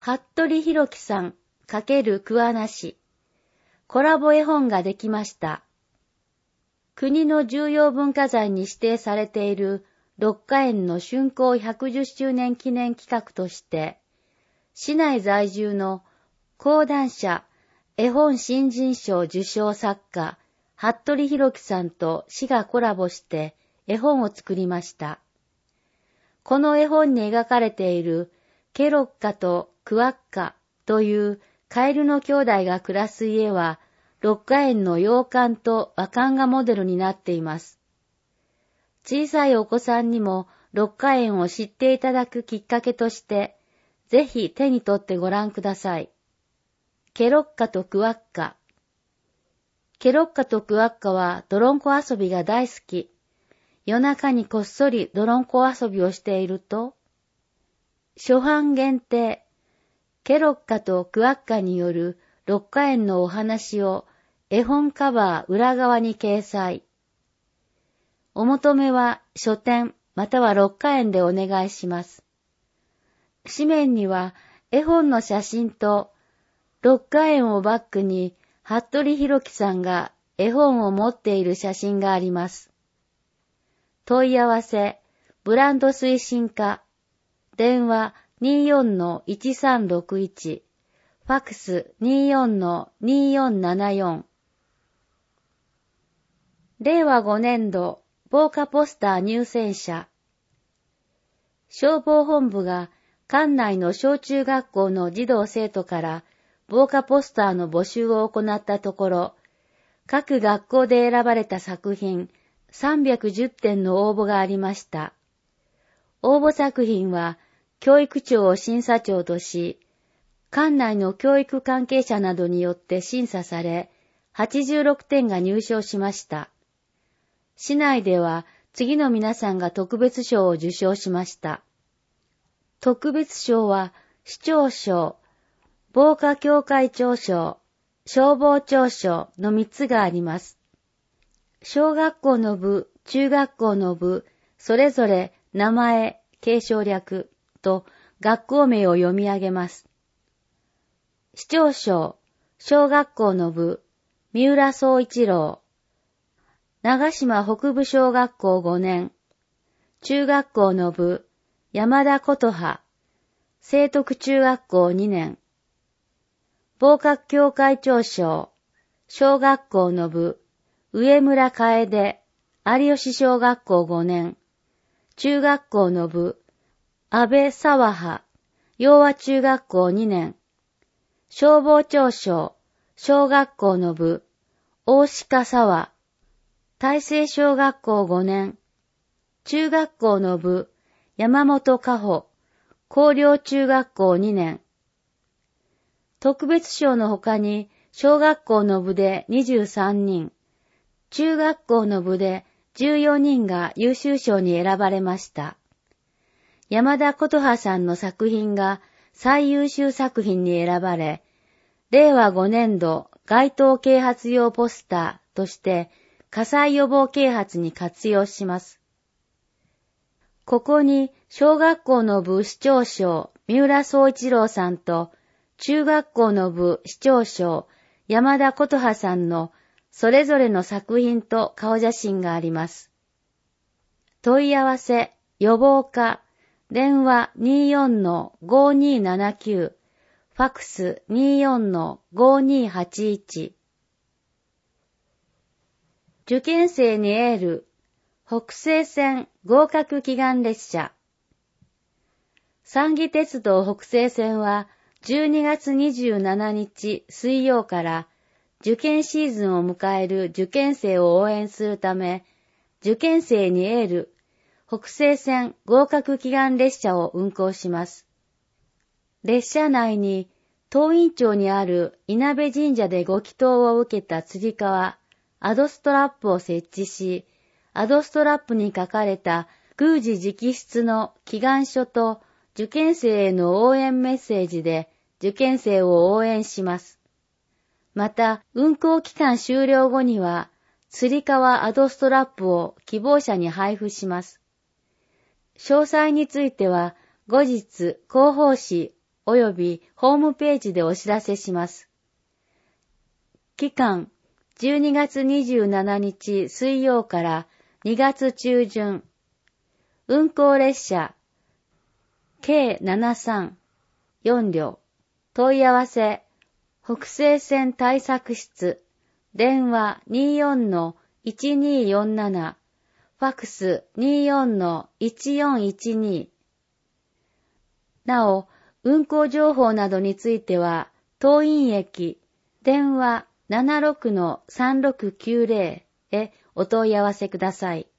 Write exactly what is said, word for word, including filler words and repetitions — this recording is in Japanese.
服部弘樹さん×桑名市。コラボ絵本ができました。国の重要文化財に指定されている六華園の竣工ひゃくじゅっしゅうねん記念企画として、市内在住の講談社絵本新人賞受賞作家、服部弘樹さんと市がコラボして絵本を作りました。この絵本に描かれているケロッカとクワッカというカエルの兄弟が暮らす家は、六華園の洋館と和館がモデルになっています。小さいお子さんにも六華園を知っていただくきっかけとして、ぜひ手に取ってご覧ください。ケロッカとクワッカ。ケロッカとクワッカは泥んこ遊びが大好き。夜中にこっそり泥んこ遊びをしていると、初版限定、ケロッカとクワッカによる六華園のお話を絵本カバー裏側に掲載。お求めは書店または六華園でお願いします。紙面には絵本の写真と六華園をバックに服部弘樹さんが絵本を持っている写真があります。問い合わせ、ブランド推進課、電話 にじゅうよんのいちさんろくいち、ファックス にじゅうよんのにじゅうよんななよん。れいわごねん度防火ポスター入選者。消防本部が管内の小中学校の児童生徒から防火ポスターの募集を行ったところ、各学校で選ばれた作品さんびゃくじゅってんの応募がありました。応募作品は教育庁を審査庁とし、管内の教育関係者などによって審査され、はちじゅうろくてんが入賞しました。市内では次の皆さんが特別賞を受賞しました。特別賞は市長賞、防火協会長賞、消防庁賞のみっつがあります。小学校の部、中学校の部、それぞれ名前、継承略と学校名を読み上げます。市長賞、小学校の部、三浦総一郎。長島北部小学校ごねん。中学校の部、山田琴葉。聖徳中学校にねん。防火協会長賞、小学校の部、上村楓。有吉小学校ごねん。中学校の部、安倍沢葉。洋和中学校にねん。消防庁賞、小学校の部、大鹿沢。大成小学校ごねん。中学校の部、山本加穂。広陵中学校にねん。特別賞の他に、小学校の部でにじゅうさんにん、中学校の部でじゅうよにんが優秀賞に選ばれました。山田琴葉さんの作品が最優秀作品に選ばれ、れいわごねん度街頭啓発用ポスターとして火災予防啓発に活用します。ここに小学校の部市長賞三浦総一郎さんと中学校の部市長賞山田琴葉さんのそれぞれの作品と顔写真があります。問い合わせ、予防課、電話 にじゅうよんのごにーななきゅう、ファックス にじゅうよんのごにーはちいち。受験生にエール、北西線合格祈願列車。山義鉄道北西線はじゅうにがつにじゅうしちにち水曜から受験シーズンを迎える受験生を応援するため、受験生にエール、北西線合格祈願列車を運行します。列車内に東院町にある稲部神社でご祈祷を受けたつり革、アドストラップを設置し、アドストラップに書かれた宮司直筆の祈願書と受験生への応援メッセージで受験生を応援します。また、運行期間終了後には、つり革アドストラップを希望者に配布します。詳細については、後日、広報誌、 及びホームページでお知らせします。期間、じゅうにがつにじゅうしちにち水曜からにがつ中旬。運行列車、ケーななさんよん 両。問い合わせ、北西線対策室、電話 にじゅうよんのいちにーよんなな、ファクス にじゅうよんのいちよんいちに。なお、運行情報などについては、当院駅、電話 ななじゅうろくのさんろくきゅうぜろ へお問い合わせください。